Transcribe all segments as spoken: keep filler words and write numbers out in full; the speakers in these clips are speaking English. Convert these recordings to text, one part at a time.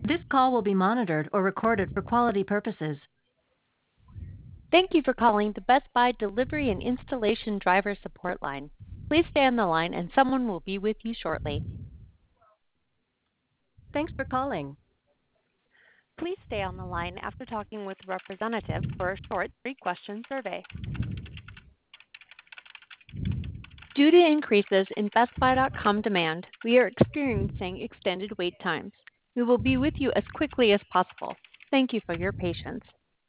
This call will be monitored or recorded for quality purposes. Thank you for calling the Best Buy Delivery and Installation Driver Support Line. Please stay on the line and someone will be with you shortly. Thanks for calling. Please stay on the line after talking with a representative for a short three-question survey. Due to increases in Best Buy dot com demand, we are experiencing extended wait times. We will be with you as quickly as possible. Thank you for your patience.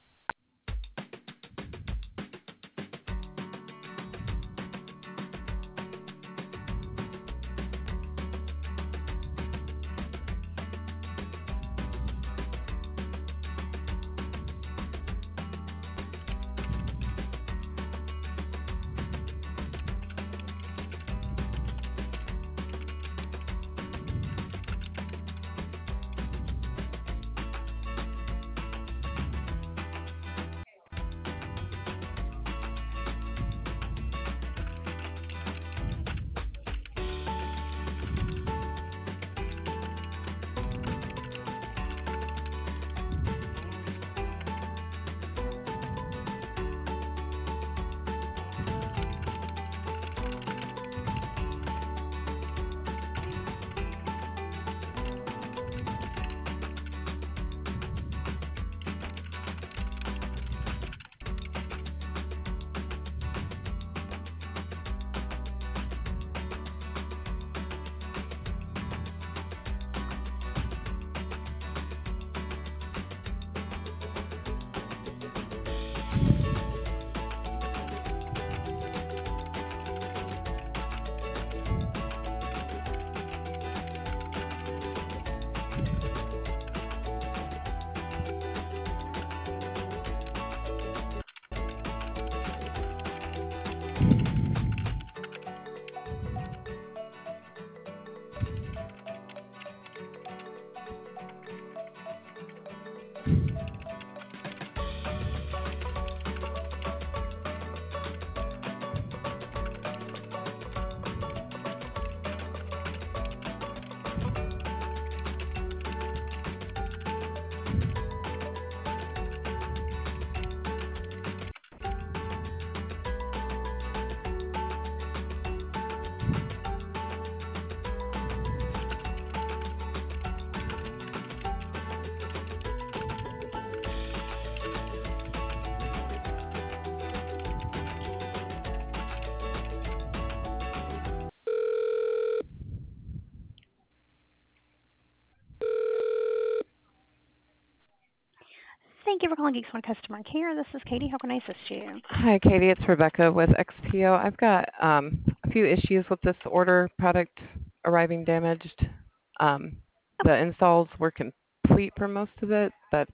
Thank you for calling Geeks One Customer Care. This is Katie. How can I assist you? Hi, Katie. It's Rebecca with X P O. I've got um, a few issues with this order product arriving damaged. Um, the installs were complete for most of it, but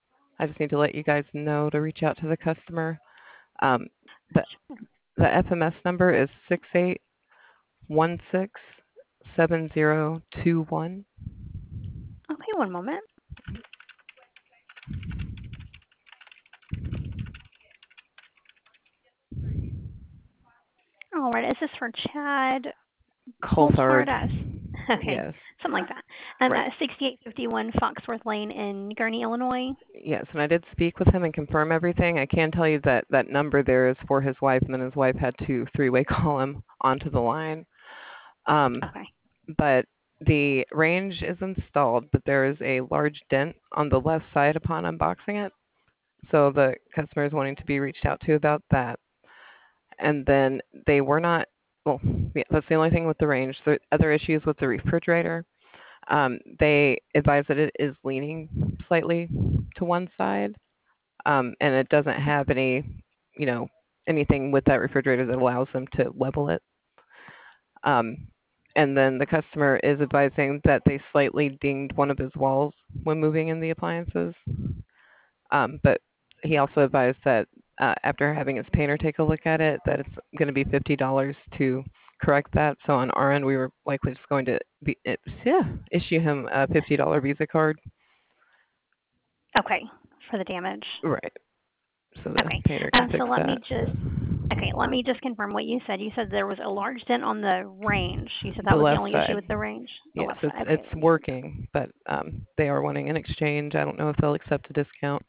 I just need to let you guys know to reach out to the customer. Um, the, the F M S number is six eight one six seven zero two one. Okay, one moment. All right, is this for Chad Coulthard. Coulthard? Okay, Yes. something like that. Um, Right. at sixty-eight fifty-one Foxworth Lane in Gurnee, Illinois. Yes, and I did speak with him and confirm everything. I can tell you that that number there is for his wife, and then his wife had to three-way call him onto the line. Um, Okay. but the range is installed, but there is a large dent on the left side upon unboxing it. So the customer is wanting to be reached out to about that. And then they were not, well, yeah, that's the only thing with the range. The other issues with the refrigerator. Um, they advise that it is leaning slightly to one side, um, and it doesn't have any, you know, anything with that refrigerator that allows them to level it. Um, and then the customer is advising that they slightly dinged one of his walls when moving in the appliances. Um, but he also advised that uh, after having his painter take a look at it, that it's going to be fifty dollars to correct that. So on our end, we were likely just going to be, it, yeah, issue him a fifty dollar Visa card. Okay, for the damage. Right. So the Okay. painter can Um, so fix let me that. just Okay, let me just confirm what you said. You said there was a large dent on the range. You said The that was the left only issue side. with the range? The Yes, left it's side. Okay, it's let me see. working, but um, they are wanting an exchange. I don't know if they'll accept a discount.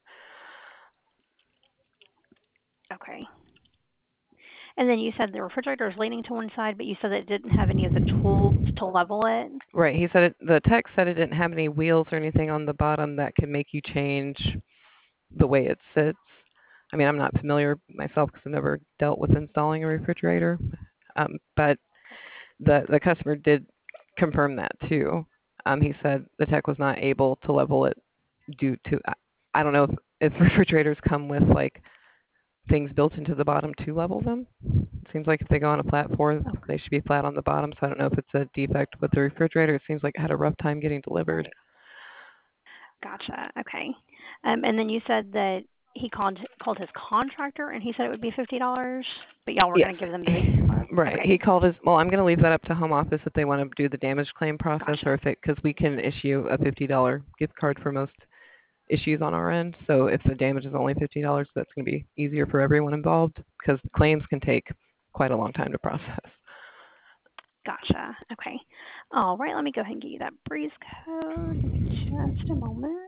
Okay. And then you said the refrigerator is leaning to one side, but you said it didn't have any of the tools to level it. Right. He said it, the tech said it didn't have any wheels or anything on the bottom that could make you change the way it sits. I mean, I'm not familiar myself because I've never dealt with installing a refrigerator, um, but the the customer did confirm that too. Um, he said the tech was not able to level it due to I, I don't know if, if refrigerators come with like things built into the bottom to level them. It seems like if they go on a flat floor, Okay. they should be flat on the bottom. So I don't know if it's a defect with the refrigerator. It seems like it had a rough time getting delivered. Gotcha. Okay. Um, and then you said that he called called his contractor and he said it would be fifty dollars, but y'all were Yes. going to give them the sixty dollars. Right. Okay. He called his. Well, I'm going to leave that up to home office if they want to do the damage claim process, Gotcha. or if it because we can issue a fifty dollar gift card for most issues on our end. So if the damage is only fifty dollars, that's going to be easier for everyone involved because the claims can take quite a long time to process. Gotcha. Okay. All right. Let me go ahead and get you that breeze code. Give me just a moment.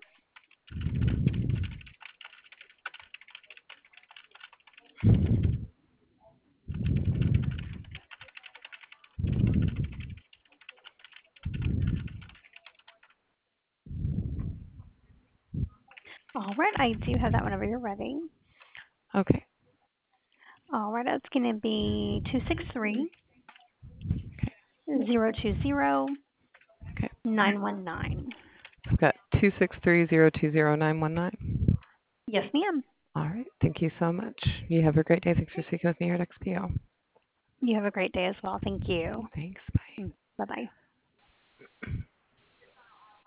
All right. I do have that whenever you're ready. Okay. All right. That's going to be two six three zero two zero Okay. nine one nine. I've got two six three zero two zero nine one nine. Yes, ma'am. All right. Thank you so much. You have a great day. Thanks for speaking with me here at X P O. You have a great day as well. Thank you. Thanks. Bye. Bye bye.